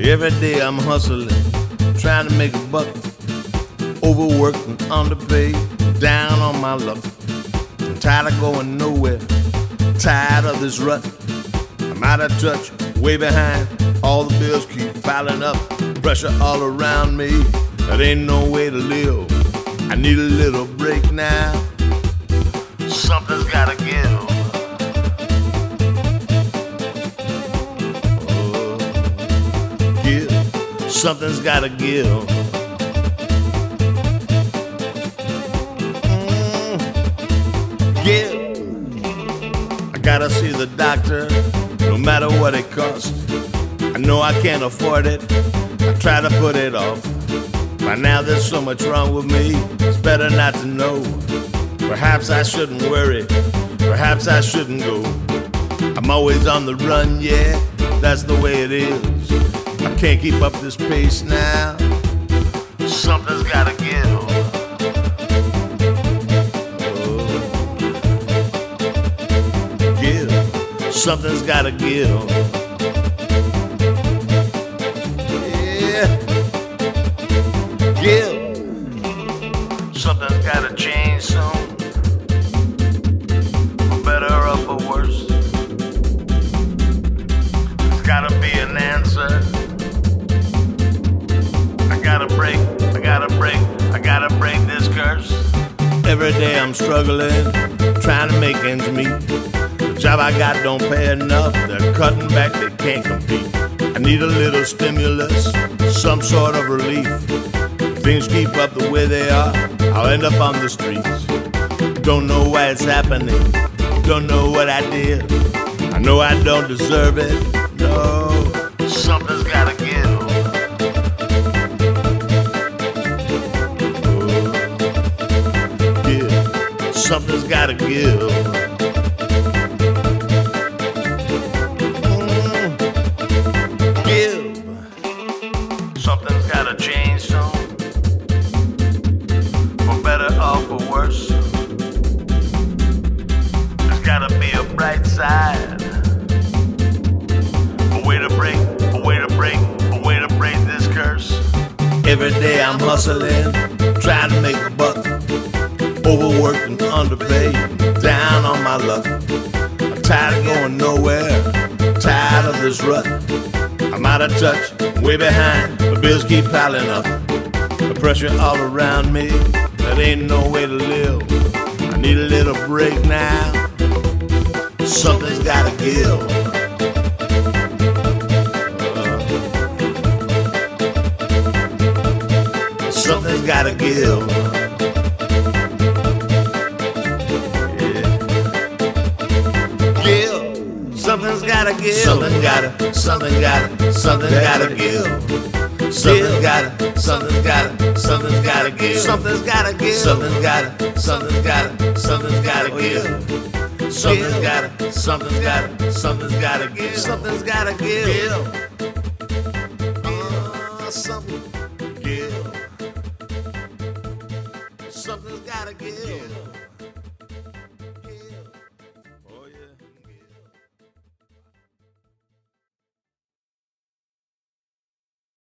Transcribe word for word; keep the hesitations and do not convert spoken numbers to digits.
Every day I'm hustling, trying to make a buck. Overworked and underpaid, down on my luck. I'm tired of going nowhere, tired of this rut. I'm out of touch, way behind. All the bills keep piling up, pressure all around me. There ain't no way to live. I need a little break now. Something's gotta give. Oh, give. Something's gotta give. Mm, give. I gotta see the doctor, no matter what it costs. I know I can't afford it, I try to put it off. By now there's so much wrong with me, it's better not to know. Perhaps I shouldn't worry, perhaps I shouldn't go. I'm always on the run, yeah, that's the way it is. I can't keep up this pace now. Something's gotta give. Oh. Give. Something's gotta give. Give. Something's gotta change soon, for better or for worse. There's gotta be an answer. I gotta break, I gotta break, I gotta break this curse. Every day I'm struggling, trying to make ends meet. The job I got don't pay enough, they're cutting back, they can't compete. I need a little stimulus, some sort of relief. Things keep up the way they are, I'll end up on the streets. Don't know why it's happening, don't know what I did. I know I don't deserve it, no. Something's gotta give. Oh, give. Something's gotta give. Mm, give. Something's gotta change soon, better or for worse. There's gotta be a bright side, a way to break, a way to break, a way to break this curse. Every day I'm hustling, trying to make a buck. Overworked and underpaid, down on my luck. I'm tired of going nowhere, tired of this rut. I'm out of touch, way behind, the bills keep piling up. The pressure all around me, there ain't no way to live. I need a little break now. Something's gotta give. Uh, something's gotta give. Yeah. Give. Something's gotta give. Something gotta, something gotta, something gotta give. Something's gotta, something's gotta, something's gotta give. Something's gotta give. Something's gotta, something's gotta, something's gotta give. Something's gotta, something's gotta, something's gotta give. Something's gotta give.